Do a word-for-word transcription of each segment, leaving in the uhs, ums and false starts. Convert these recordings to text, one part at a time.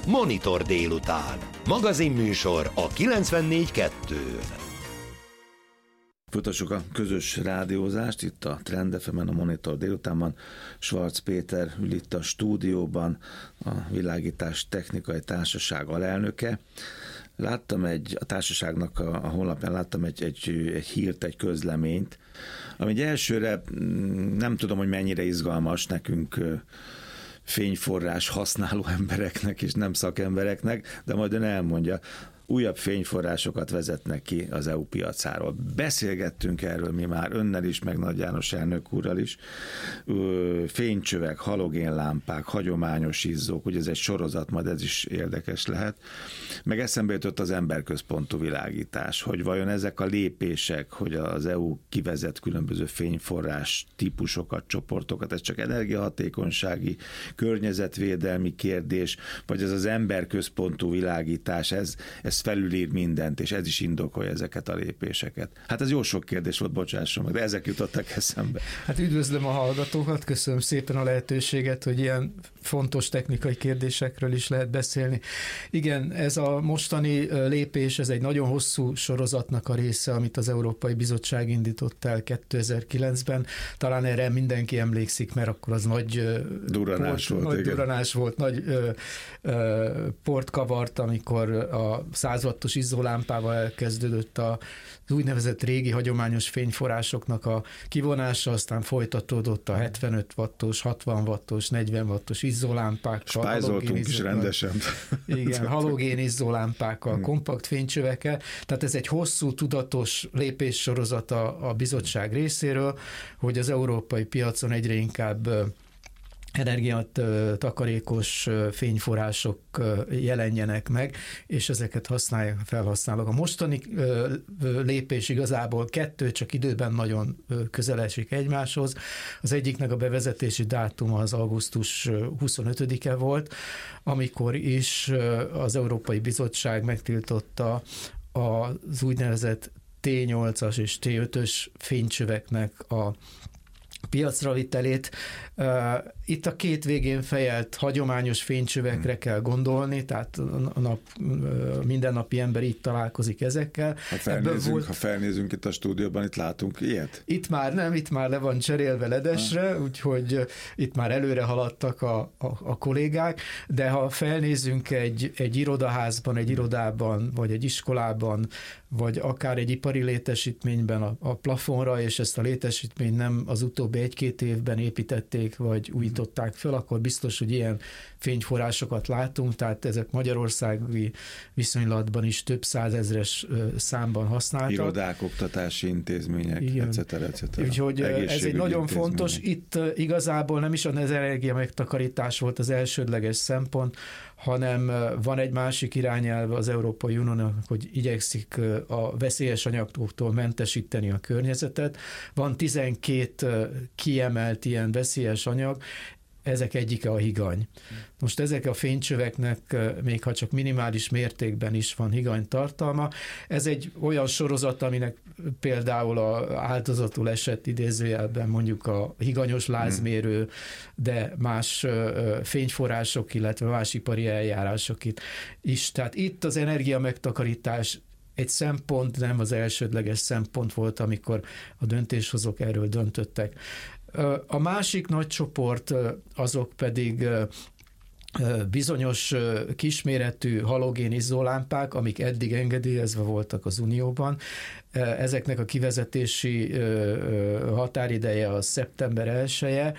Monitor délután. Magazinműsor a kilencvennégy kettő. Folytassuk a közös rádiózást itt a Trend ef emen, a Monitor délutánban. Schwarz Péter ül itt a stúdióban, a Világítás Technikai Társaság alelnöke. Láttam egy, a társaságnak a, a honlapján láttam egy, egy, egy hírt, egy közleményt, ami egy elsőre nem tudom, hogy mennyire izgalmas nekünk fényforrás használó embereknek és nem szakembereknek, de majd ön elmondja. Újabb fényforrásokat vezetnek ki az é u piacáról. Beszélgettünk erről mi már önnel is, meg Nagy János elnök úrral is. Fénycsövek, halogénlámpák, hagyományos izzók, ugye ez egy sorozat, majd ez is érdekes lehet. Meg eszembe jutott az emberközpontú világítás, hogy vajon ezek a lépések, hogy az é u kivezet különböző fényforrás típusokat, csoportokat, ez csak energiahatékonysági, környezetvédelmi kérdés, vagy ez az emberközpontú világítás, ez, ez felülír mindent, és ez is indokolja ezeket a lépéseket. Hát ez jó sok kérdés volt, bocsásson meg, de ezek jutottak eszembe. Hát üdvözlöm a hallgatókat, köszönöm szépen a lehetőséget, hogy ilyen fontos technikai kérdésekről is lehet beszélni. Igen, ez a mostani lépés, ez egy nagyon hosszú sorozatnak a része, amit az Európai Bizottság indított el kétezer-kilencben. Talán erre mindenki emlékszik, mert akkor az nagy duranás port, volt, nagy, duranás volt, nagy ö, ö, port kavart, amikor a száz wattos izzólámpával elkezdődött a az úgynevezett régi hagyományos fényforrásoknak a kivonása, aztán folytatódott a hetvenöt wattos, hatvan wattos, negyven wattos izzólámpákkal. Spájzoltunk is rendesen. Igen, halogén izzólámpákkal, kompakt fénycsövekkel. Tehát ez egy hosszú, tudatos lépéssorozata a bizottság részéről, hogy az európai piacon egyre inkább energiát takarékos fényforrások jelenjenek meg, és ezeket használják a felhasználók. A mostani lépés igazából kettő, csak időben nagyon közel esik egymáshoz. Az egyiknek a bevezetési dátuma az augusztus huszonötödike volt, amikor is az Európai Bizottság megtiltotta az úgynevezett té nyolcas és té ötös fénycsöveknek a piacra vitelét. Itt a két végén fejelt hagyományos fénycsövekre kell gondolni, tehát a nap, mindennapi ember itt találkozik ezekkel. Ha felnézünk, volt... ha felnézünk itt a stúdióban, itt látunk ilyet? Itt már nem, itt már le van cserélve ledesre, ha. Úgyhogy itt már előre haladtak a, a, a kollégák, de ha felnézünk egy, egy irodaházban, egy irodában, vagy egy iskolában, vagy akár egy ipari létesítményben a, a plafonra, és ezt a létesítményt nem az utóbbi egy-két évben építették, vagy újították föl, akkor biztos, hogy ilyen fényforrásokat látunk, tehát ezek magyarországi viszonylatban is több százezres számban használtak. Irodák, oktatási intézmények, et cetera et cetera. Úgyhogy ez egy nagyon fontos, itt igazából nem is az energia megtakarítás volt az elsődleges szempont, hanem van egy másik irányelve az Európai Uniónak, hogy igyekszik a veszélyes anyagoktól mentesíteni a környezetet. Van tizenkét kiemelt ilyen veszélyes anyag, ezek egyike a higany. Most ezek a fénycsöveknek, még ha csak minimális mértékben is van higany tartalma, ez egy olyan sorozat, aminek például az áldozatul esett idézőjelben mondjuk a higanyos lázmérő, de más fényforrások, illetve más ipari eljárások is. Tehát itt az energia megtakarítás egy szempont, nem az elsődleges szempont volt, amikor a döntéshozók erről döntöttek. A másik nagy csoport azok pedig bizonyos kisméretű halogén izzólámpák, amik eddig engedélyezve voltak az Unióban. Ezeknek a kivezetési határideje a szeptember elseje.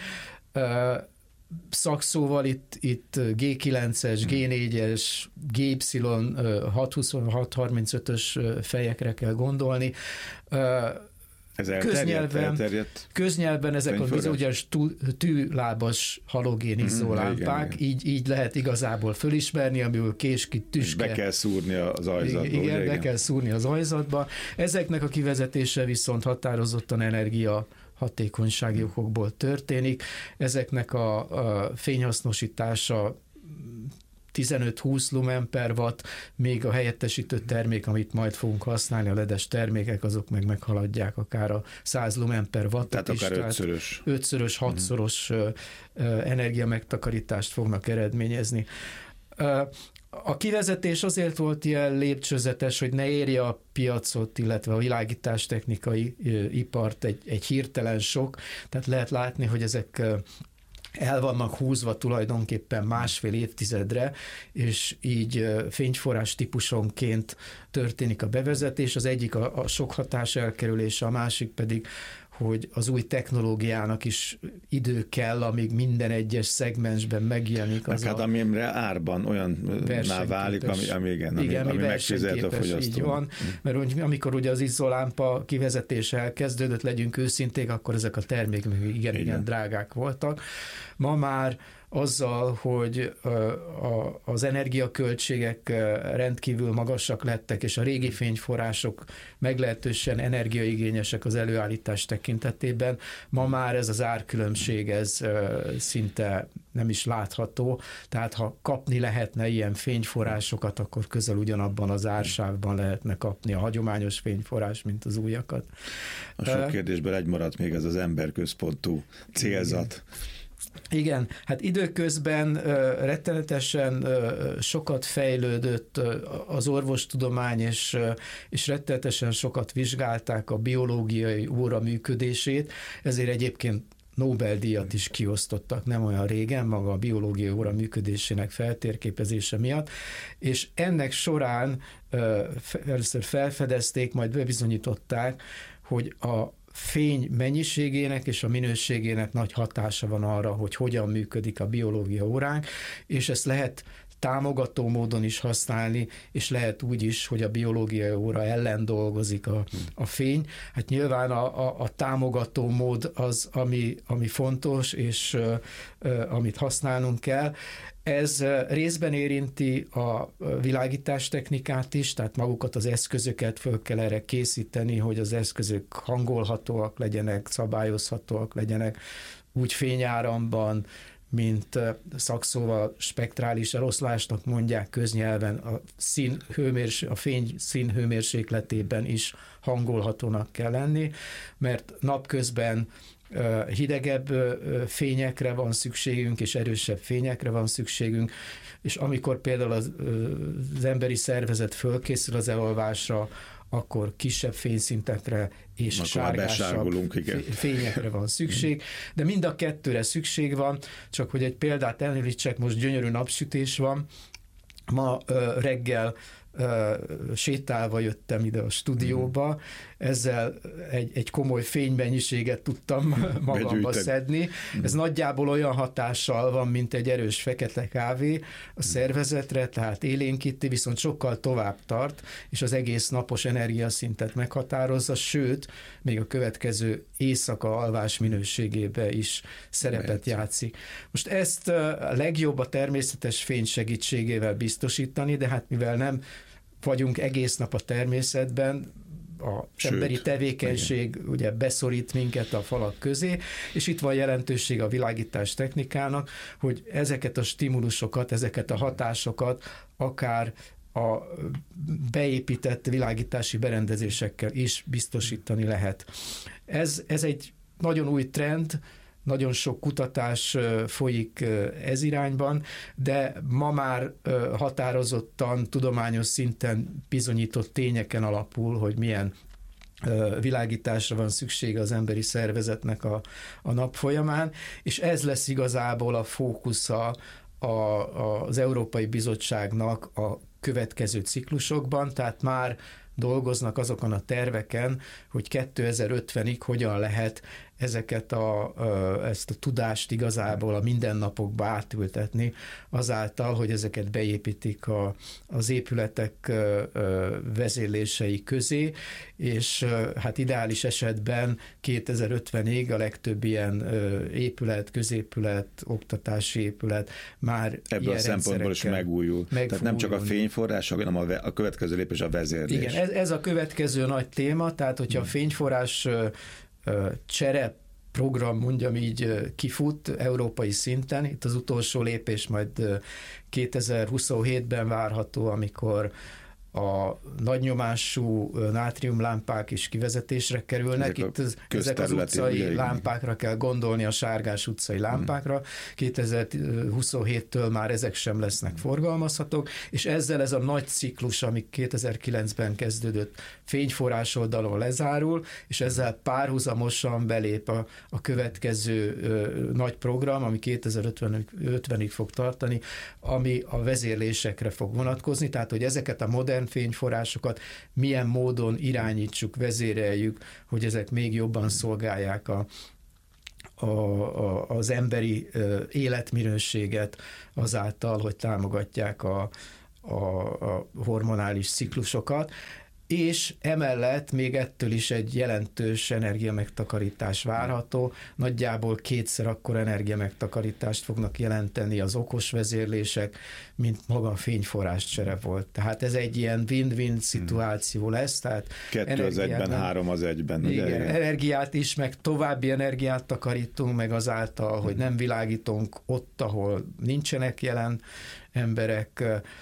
Szakszóval itt, itt gé kilences, gé négyes, gé ipszilon hatszázhuszonhat harmincötös fejekre kell gondolni. Ez elterjedt, köznyelven, elterjedt köznyelven ezek a bizonyos tűlábas halogén izzólámpák, mm, így, így lehet igazából fölismerni, amiből késki tüske. Be kell szúrni az ajzatba. Igen, ugye, be igen. kell szúrni az ajzatba. Ezeknek a kivezetése viszont határozottan energia hatékonysági okokból történik. Ezeknek a, a fényhasznosítása tizenöt-húsz lumen per watt, még a helyettesítő termék, amit majd fogunk használni, a ledes termékek, azok meg meghaladják akár a száz lumen per watt. Tehát is, akár ötszörös. ötszörös, hatszoros uh-huh. energia megtakarítást fognak eredményezni. A kivezetés azért volt ilyen lépcsőzetes, hogy ne érje a piacot, illetve a világítástechnikai ipart egy, egy hirtelen sok, tehát lehet látni, hogy ezek el vannak húzva tulajdonképpen másfél évtizedre, és így fényforrás típusonként történik a bevezetés. Az egyik a, a sok hatás elkerülése, a másik pedig, hogy az új technológiának is idő kell, amíg minden egyes szegmensben megjelenik. Az hát amire árban olyanná válik, ami, ami, igen, igen, ami, ami ami megfizet a fogyasztó. Így van, mert amikor ugye az izzólámpa kivezetése elkezdődött, legyünk őszinték, akkor ezek a termékek igen, igen, igen drágák voltak. Ma már azzal, hogy az energiaköltségek rendkívül magasak lettek, és a régi fényforrások meglehetősen energiaigényesek az előállítás tekintetében, ma már ez az árkülönbség, ez szinte nem is látható, tehát ha kapni lehetne ilyen fényforrásokat, akkor közel ugyanabban az ársávban lehetne kapni a hagyományos fényforrás, mint az újakat. A sok kérdésből egy maradt még, ez az emberközpontú célzat. Igen, hát időközben uh, rettenetesen uh, sokat fejlődött uh, az orvostudomány, és, uh, és rettenetesen sokat vizsgálták a biológiai óra működését, ezért egyébként Nobel-díjat is kiosztottak nem olyan régen, maga a biológiai óra működésének feltérképezése miatt, és ennek során uh, először felfedezték, majd bebizonyították, hogy a fény mennyiségének és a minőségének nagy hatása van arra, hogy hogyan működik a biológia óránk, és ezt lehet támogató módon is használni, és lehet úgy is, hogy a biológiai óra ellen dolgozik a, a fény. Hát nyilván a, a, a támogató mód az, ami, ami fontos, és uh, uh, amit használnunk kell. Ez részben érinti a világítástechnikát is, tehát magukat az eszközöket föl kell erre készíteni, hogy az eszközök hangolhatóak legyenek, szabályozhatóak legyenek, úgy fényáramban, mint szakszóval spektrális eloszlásnak mondják köznyelven, a, szín, hőmérs, a fény színhőmérsékletében is hangolhatónak kell lenni, mert napközben hidegebb fényekre van szükségünk, és erősebb fényekre van szükségünk, és amikor például az, az emberi szervezet fölkészül az elalvásra, akkor kisebb fényszintekre és akkor sárgásabb fényekre van szükség, de mind a kettőre szükség van, csak hogy egy példát említsek, most gyönyörű napsütés van, ma reggel sétálva jöttem ide a stúdióba, ezzel egy, egy komoly fénymennyiséget tudtam magamba szedni. Ez nagyjából olyan hatással van, mint egy erős fekete kávé a szervezetre, tehát élénkíti, viszont sokkal tovább tart, és az egész napos energiaszintet meghatározza, sőt, még a következő éjszaka alvás minőségébe is szerepet játszik. Most ezt a legjobb a természetes fény segítségével biztosítani, de hát mivel nem vagyunk egész nap a természetben, az emberi tevékenység igen. ugye beszorít minket a falak közé, és itt van jelentőség a világítás technikának, hogy ezeket a stimulusokat, ezeket a hatásokat akár a beépített világítási berendezésekkel is biztosítani lehet. Ez, ez egy nagyon új trend, nagyon sok kutatás folyik ez irányban, de ma már határozottan, tudományos szinten bizonyított tényeken alapul, hogy milyen világításra van szüksége az emberi szervezetnek a, a nap folyamán, és ez lesz igazából a fókusza a, a, az Európai Bizottságnak a következő ciklusokban, tehát már dolgoznak azokon a terveken, hogy kétezer-ötvenig hogyan lehet ezeket a, ezt a tudást igazából a mindennapokba átültetni, azáltal, hogy ezeket beépítik a, az épületek vezérlései közé, és hát ideális esetben kétezer-ötvenig a legtöbb ilyen épület, középület, oktatási épület már ebből a szempontból is megújul. Tehát nem csak a fényforrás, hanem a, a következő lépés a vezérlés. Igen, ez, ez a következő nagy téma, tehát hogyha a fényforrás csere program, mondjam így, kifut európai szinten. Itt az utolsó lépés majd kétezer-huszonhétben várható, amikor a nagynyomású nátriumlámpák is kivezetésre kerülnek. Ezek, Itt ezek az utcai ugye, lámpákra kell gondolni, a Sárgás utcai lámpákra. Hmm. kétezer-huszonhéttől már ezek sem lesznek forgalmazhatók, és ezzel ez a nagy ciklus, ami kétezer-kilencben kezdődött, fényforrás oldalon lezárul, és ezzel párhuzamosan belép a, a következő ö, nagy program, ami kétezer-ötvenig fog tartani, ami a vezérlésekre fog vonatkozni, tehát hogy ezeket a modern fényforrásokat milyen módon irányítsuk, vezéreljük, hogy ezek még jobban szolgálják a, a, a, az emberi életminőséget azáltal, hogy támogatják a, a, a hormonális ciklusokat, és emellett még ettől is egy jelentős energiamegtakarítás várható, nagyjából kétszer akkor energiamegtakarítást fognak jelenteni az okos vezérlések, mint maga a fényforráscsere volt. Tehát ez egy ilyen win-win szituáció lesz. Tehát Kettő az egyben, három az egyben. Igen, ugye? Energiát is, meg további energiát takarítunk, meg azáltal, hogy nem világítunk ott, ahol nincsenek jelen emberek.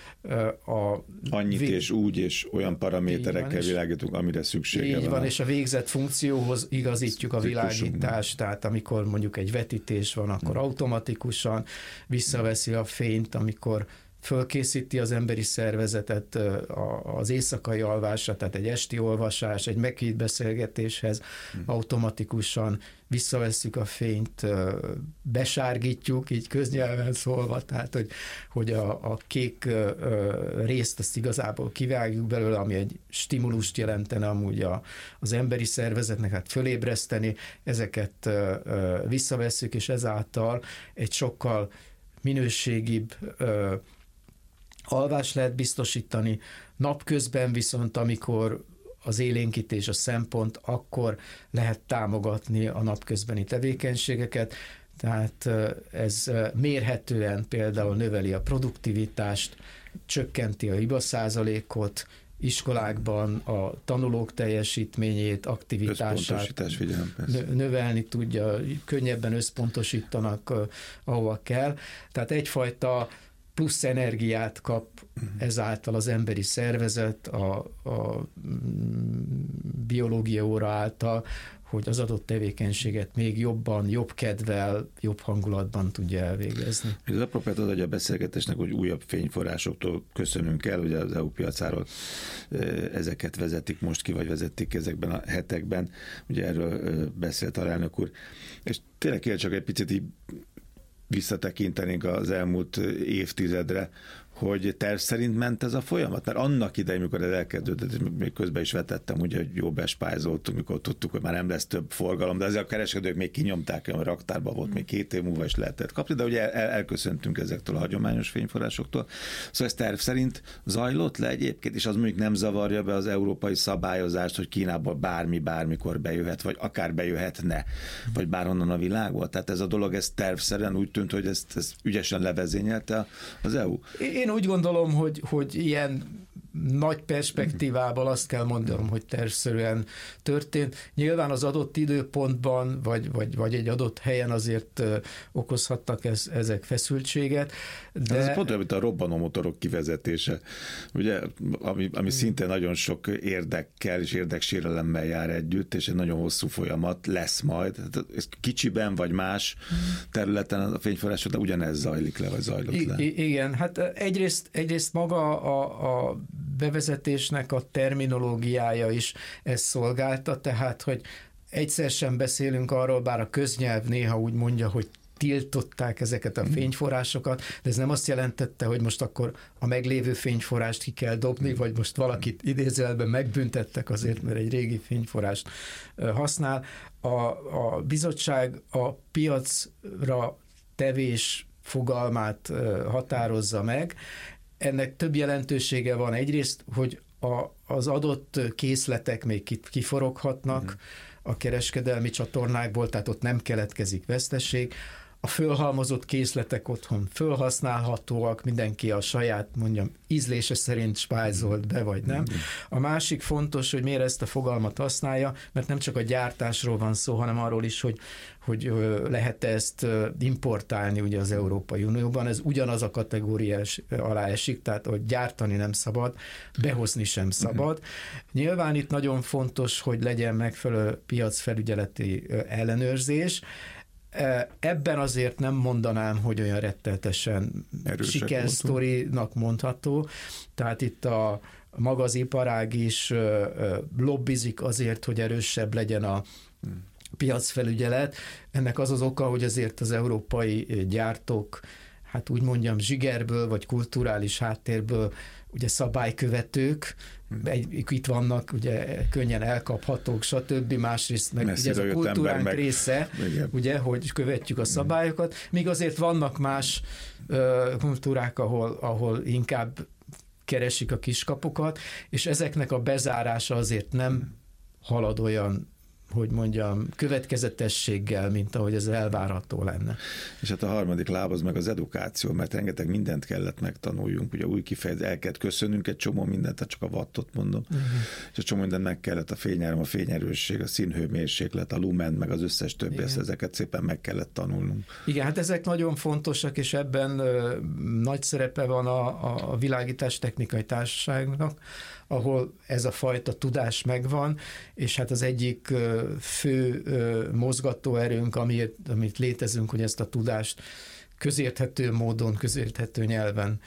A Annyit vég... és úgy, és olyan paraméterekkel világítunk, amire szüksége így van. van, és a végzett funkcióhoz igazítjuk a világítást, tehát amikor mondjuk egy vetítés van, akkor hmm. automatikusan visszaveszi a fényt, amikor fölkészíti az emberi szervezetet az éjszakai alvásra, tehát egy esti olvasás, egy meghitt beszélgetéshez hmm. automatikusan visszavesszük a fényt, besárgítjuk, így köznyelven szólva, tehát hogy, hogy a, a kék részt azt igazából kivágjuk belőle, ami egy stimulust jelentene amúgy a, az emberi szervezetnek, hát fölébreszteni, ezeket visszavesszük, és ezáltal egy sokkal minőségibb alvást lehet biztosítani. Napközben viszont, amikor az élénkítés a szempont, akkor lehet támogatni a napközbeni tevékenységeket, tehát ez mérhetően például növeli a produktivitást, csökkenti a hibaszázalékot, iskolákban a tanulók teljesítményét, aktivitását növelni tudja, könnyebben összpontosítanak, ahova kell. Tehát egyfajta plusz energiát kap ezáltal az emberi szervezet a, a biológia óra által, hogy az adott tevékenységet még jobban, jobb kedvel, jobb hangulatban tudja elvégezni. Ez apropót az, hogy a beszélgetésnek, hogy újabb fényforrásoktól köszönünk el, ugye az é u piacáról ezeket vezetik most ki, vagy vezették ezekben a hetekben, ugye erről beszélt a elnök úr, és tényleg kér csak egy picit így visszatekintenénk az elmúlt évtizedre, hogy terv szerint ment ez a folyamat? Mert annak idején, mikor ez elkezdődött, még közben is vetettem, ugye, hogy jó bespájzoltunk, mikor tudtuk, hogy már nem lesz több forgalom, de azért a kereskedők még kinyomták, a raktárban volt, még két év múlva is lehetett kapni, de ugye el, elköszöntünk ezektől a hagyományos fényforrásoktól. Szóval ez terv szerint zajlott le egyébként, és az mondjuk nem zavarja be az európai szabályozást, hogy Kínából bármi bármikor bejöhet, vagy akár bejöhetne, vagy bárhonnan a világból. Tehát ez a dolog, ez tervszerűen úgy tűnt, hogy ezt, ezt ügyesen levezényelte az é u. Én úgy gondolom, hogy, hogy ilyen nagy perspektívával azt kell mondanom, hogy tervszerűen történt. Nyilván az adott időpontban, vagy, vagy, vagy egy adott helyen azért okozhattak ez, ezek feszültséget. De... Ez pont olyan, mint a robbanómotorok kivezetése, ugye, ami, ami szintén nagyon sok érdekkel és érdeksérelemmel jár együtt, és egy nagyon hosszú folyamat lesz majd. Ez kicsiben vagy más területen a fényforrások, de ugyanez zajlik le, vagy zajlott I- le. Igen, hát egyrészt, egyrészt maga a, a bevezetésnek a terminológiája is ezt szolgálta, tehát, hogy egyszer sem beszélünk arról, bár a köznyelv néha úgy mondja, hogy tiltották ezeket a fényforrásokat, de ez nem azt jelentette, hogy most akkor a meglévő fényforrást ki kell dobni, vagy most valakit idézőjelben megbüntettek azért, mert egy régi fényforrást használ. A, a bizottság a piacra tevés fogalmát határozza meg. Ennek több jelentősége van. Egyrészt, hogy a, az adott készletek még kiforoghatnak mm. a kereskedelmi csatornákból, tehát ott nem keletkezik veszteség. a fölhalmozott készletek otthon fölhasználhatóak, mindenki a saját, mondjam, ízlése szerint spájzolt be, vagy nem. A másik fontos, hogy miért ezt a fogalmat használja, mert nem csak a gyártásról van szó, hanem arról is, hogy, hogy lehet ezt importálni ugye az Európai Unióban. Ez ugyanaz a kategóriás alá esik, tehát hogy gyártani nem szabad, behozni sem szabad. Uh-huh. Nyilván itt nagyon fontos, hogy legyen megfelelő piacfelügyeleti ellenőrzés. Ebben azért nem mondanám, hogy olyan rettenetesen sikersztorinak mondható. Tehát itt a maga az iparág is lobbizik azért, hogy erősebb legyen a piacfelügyelet. Ennek az az oka, hogy azért az európai gyártók, hát úgy mondjam, zsigerből vagy kulturális háttérből ugye szabálykövetők, egy, itt vannak, ugye könnyen elkaphatók, stb. Másrészt meg ugye ez a kultúránk meg. része, igen. Ugye, hogy követjük a szabályokat, míg azért vannak más uh, kultúrák, ahol, ahol inkább keresik a kiskapukat, és ezeknek a bezárása azért nem halad olyan, hogy mondjam, következetességgel, mint ahogy ez elvárható lenne. És hát a harmadik láb az meg az edukáció, mert rengeteg mindent kellett megtanuljunk, ugye új kifejezés, el kellett köszönünk egy csomó mindent, hát csak a wattot mondom, uh-huh. és a csomó mindent meg kellett, a fényáram, a fényerősség, a színhőmérséklet, a lumen, meg az összes többi, ezt, ezeket szépen meg kellett tanulnunk. Igen, hát ezek nagyon fontosak, és ebben ö, nagy szerepe van a, a világítás technikai társaságnak, ahol ez a fajta tudás megvan, és hát az egyik fő mozgatóerőnk, amit, amit létezünk, hogy ezt a tudást közérthető módon, közérthető nyelven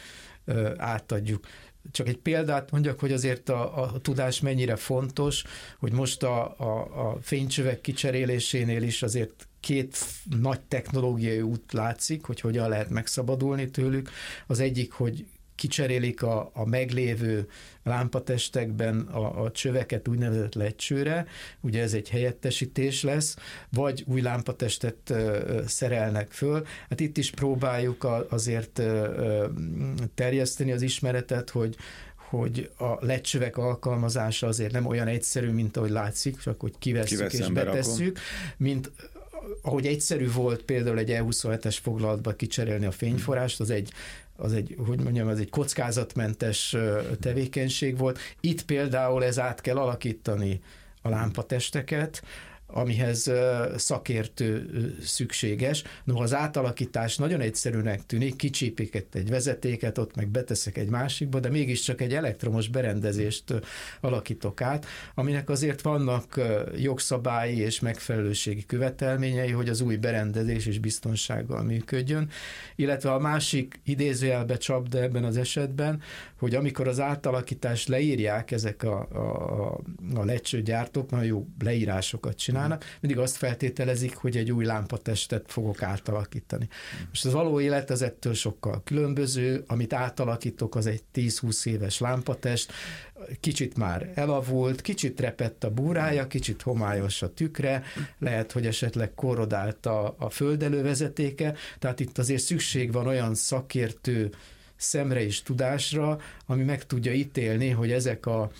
átadjuk. Csak egy példát mondjak, hogy azért a, a tudás mennyire fontos, hogy most a, a, a fénycsövek kicserélésénél is azért két nagy technológiai út látszik, hogy hogyan lehet megszabadulni tőlük. Az egyik, hogy kicserélik a, a meglévő lámpatestekben a, a csöveket úgynevezett ledcsőre, ugye ez egy helyettesítés lesz, vagy új lámpatestet ö, szerelnek föl. Hát itt is próbáljuk a, azért ö, terjeszteni az ismeretet, hogy hogy a ledcsövek alkalmazása azért nem olyan egyszerű, mint ahogy látszik, csak hogy kivesszük és betesszük, mint ahogy egyszerű volt például egy E huszonhetes foglalatba kicserélni a fényforrást, az egy az egy, hogy mondjam, az egy kockázatmentes tevékenység volt. Itt például ez át kell alakítani a lámpatesteket, amihez szakértő szükséges. No, az átalakítás nagyon egyszerűnek tűnik, kicsípik egy vezetéket, ott meg beteszek egy másikba, de mégiscsak egy elektromos berendezést alakítok át, aminek azért vannak jogszabályi és megfelelőségi követelményei, hogy az új berendezés is biztonsággal működjön. Illetve a másik idézőjelbe csapda ebben az esetben, hogy amikor az átalakítást leírják ezek a, a, a ledcsőgyártók, nagyon jó leírásokat csinálnak, mindig azt feltételezik, hogy egy új lámpatestet fogok átalakítani. Most az való élet az ettől sokkal különböző, amit átalakítok, az egy tíz-húsz éves lámpatest, kicsit már elavult, kicsit repett a búrája, kicsit homályos a tükre, lehet, hogy esetleg korrodált a, a földelővezetéke, tehát itt azért szükség van olyan szakértő szemre és tudásra, ami meg tudja ítélni, hogy ezek a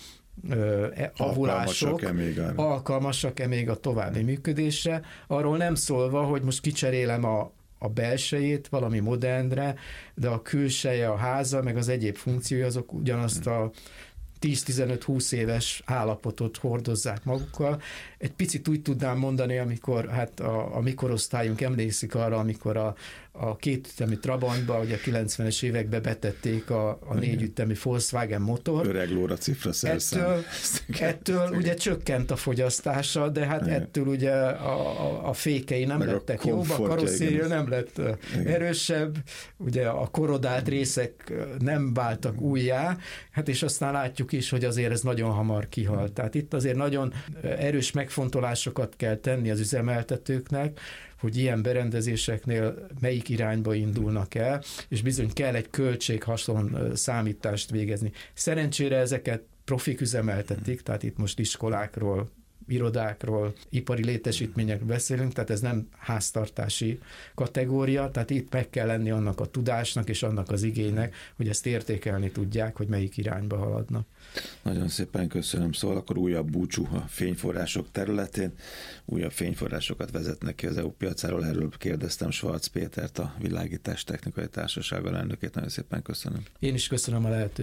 avulások alkalmasak-e, alkalmasak-e még a további működésre. Arról nem szólva, hogy most kicserélem a, a belsejét valami modernre, de a külseje, a háza, meg az egyéb funkciói azok ugyanazt a tíz-tizenöt-húsz éves állapotot hordozzák magukkal. Egy picit úgy tudnám mondani, amikor hát a, a mikorosztályunk emlékszik arra, amikor a, a kétütemű Trabantba, ugye a kilencvenes években betették a, a négyütemű Volkswagen motor. Öreg lóra cifra szerszám. Ettől, ettől ugye csökkent a fogyasztása, de hát igen. ettől ugye a, a, a fékei nem meg lettek jobb, a karosszéria nem lett igen. erősebb, ugye a korrodált részek nem váltak újjá, hát és aztán látjuk is, hogy azért ez nagyon hamar kihalt. Tehát itt azért nagyon erős megfontolásokat kell tenni az üzemeltetőknek, hogy ilyen berendezéseknél melyik irányba indulnak el, és bizony kell egy költséghaszon számítást végezni. Szerencsére ezeket profik üzemeltetik, tehát itt most iskolákról irodákról, ipari létesítményekről beszélünk, tehát ez nem háztartási kategória, tehát itt meg kell lenni annak a tudásnak és annak az igénynek, hogy ezt értékelni tudják, hogy melyik irányba haladnak. Nagyon szépen köszönöm. Szóval akkor újabb búcsú a fényforrások területén. Újabb fényforrásokat vezetnek ki az é u piacáról. Erről kérdeztem Schwarz Pétert, a Világítás Technikai Társaság alelnökét. Nagyon szépen köszönöm. Én is köszönöm a lehetőséget.